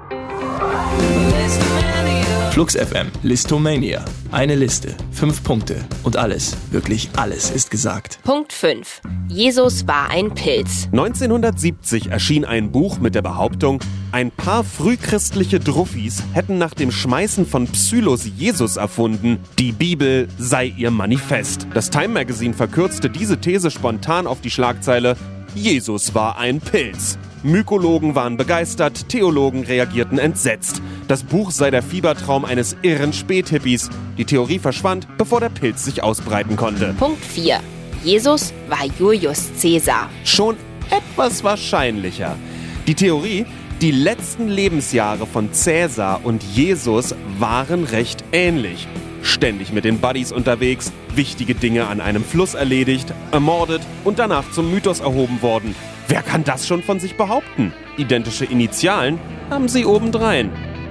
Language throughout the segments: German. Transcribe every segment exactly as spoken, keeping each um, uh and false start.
Flux F M, Listomania. Eine Liste, fünf Punkte und alles, wirklich alles ist gesagt. Punkt fünf. Jesus war ein Pilz. neunzehnhundertsiebzig erschien ein Buch mit der Behauptung, ein paar frühchristliche Druffis hätten nach dem Schmeißen von Psyllos Jesus erfunden. Die Bibel sei ihr Manifest. Das Time Magazine verkürzte diese These spontan auf die Schlagzeile Jesus war ein Pilz. Mykologen waren begeistert, Theologen reagierten entsetzt. Das Buch sei der Fiebertraum eines irren Späthippies. Die Theorie verschwand, bevor der Pilz sich ausbreiten konnte. Punkt vier. Jesus war Julius Caesar. Schon etwas wahrscheinlicher. Die Theorie, die letzten Lebensjahre von Caesar und Jesus waren recht ähnlich. Ständig mit den Buddies unterwegs, wichtige Dinge an einem Fluss erledigt, ermordet und danach zum Mythos erhoben worden. Wer kann das schon von sich behaupten? Identische Initialen haben sie obendrein.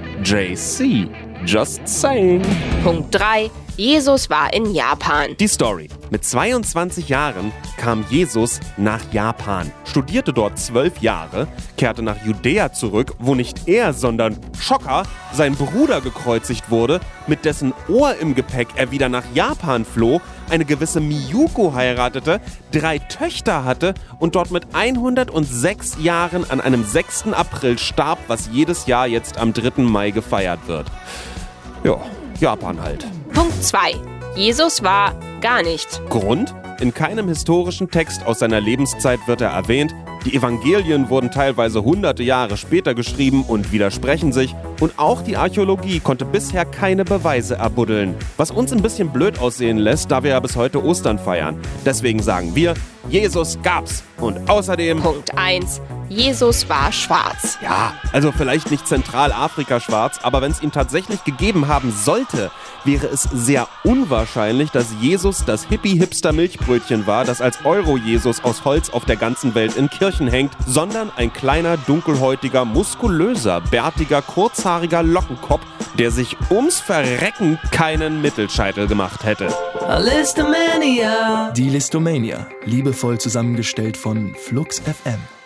J C. Just saying. Punkt drei. Jesus war in Japan. Die Story. Mit zweiundzwanzig Jahren kam Jesus nach Japan, studierte dort zwölf Jahre, kehrte nach Judäa zurück, wo nicht er, sondern Schocker, sein Bruder gekreuzigt wurde, mit dessen Ohr im Gepäck er wieder nach Japan floh, eine gewisse Miyuko heiratete, drei Töchter hatte und dort mit hundertsechs Jahren an einem sechsten April starb, was jedes Jahr jetzt am dritten Mai gefeiert wird. Ja, Japan halt. Punkt zwei. Jesus war gar nicht. Grund? In keinem historischen Text aus seiner Lebenszeit wird er erwähnt. Die Evangelien wurden teilweise hunderte Jahre später geschrieben und widersprechen sich. Und auch die Archäologie konnte bisher keine Beweise erbuddeln. Was uns ein bisschen blöd aussehen lässt, da wir ja bis heute Ostern feiern. Deswegen sagen wir, Jesus gab's. Und außerdem... Punkt eins. Jesus war schwarz. Ja, also vielleicht nicht Zentralafrika schwarz, aber wenn es ihn tatsächlich gegeben haben sollte, wäre es sehr unwahrscheinlich, dass Jesus das Hippie-Hipster-Milchbrötchen war, das als Euro-Jesus aus Holz auf der ganzen Welt in Kirchen hängt, sondern ein kleiner, dunkelhäutiger, muskulöser, bärtiger, kurzhaariger Lockenkopf, der sich ums Verrecken keinen Mittelscheitel gemacht hätte. Die Listomania, liebevoll zusammengestellt von Flux F M.